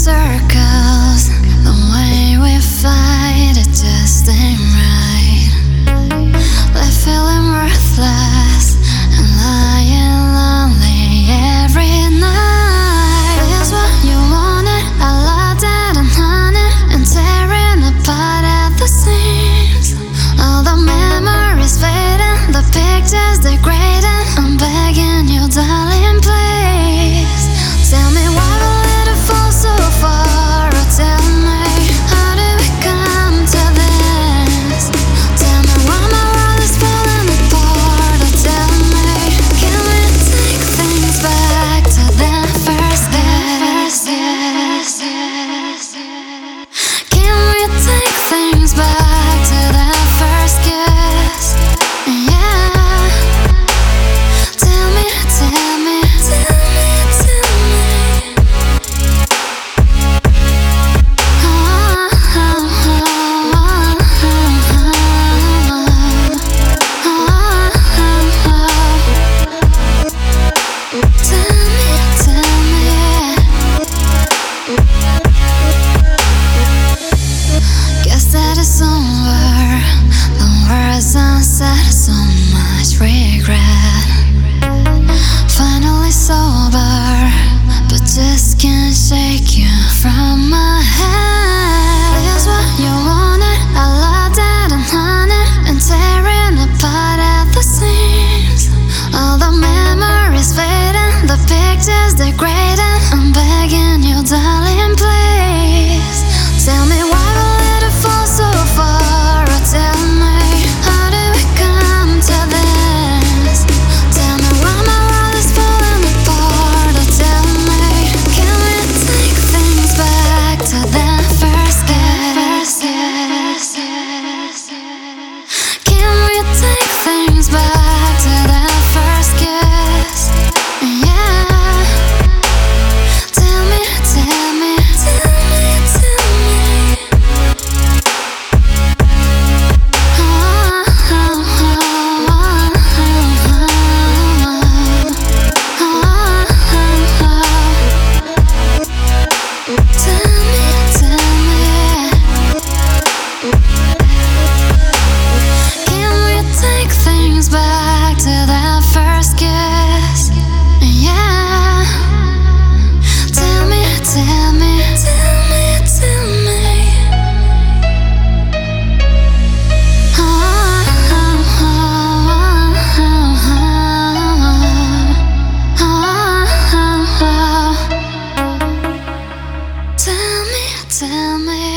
circles. The way we fight, it just ain't right. Left feeling worthless and lying lonely every night. Here's what you wanted, I loved it and honey, and tearing apart at the seams. All the memories fading, the pictures degrading. I'm begging you, darling, please tell me why we let it fall so far. Or tell me, how did we come to this? Tell me why my world is falling apart. Or tell me, can we take things back to that first kiss? Can we take things back to that first kiss? Yeah. Tell me, tell me, tell me, tell me. Tell me, tell me. Guess that it's over. The words unsaid, so much regret. Finally sober, but just can't shake you from my head. Here's what you wanted, I loved it and honey, and tearing apart at the seams. All the memories fading, the pictures degrading. I'm begging you, darling, please tell me why we let it fall so far. Or tell me, how did we come to this? Tell me why my world is falling apart. Or tell me, can we take things back to that first kiss? Can we take things back to that first kiss? Yeah. Tell me, tell me, tell me, tell me. Tell me, tell me. Can we take things back to that first kiss? Yeah. Tell me, tell me, tell me, tell me. Tell me, tell me.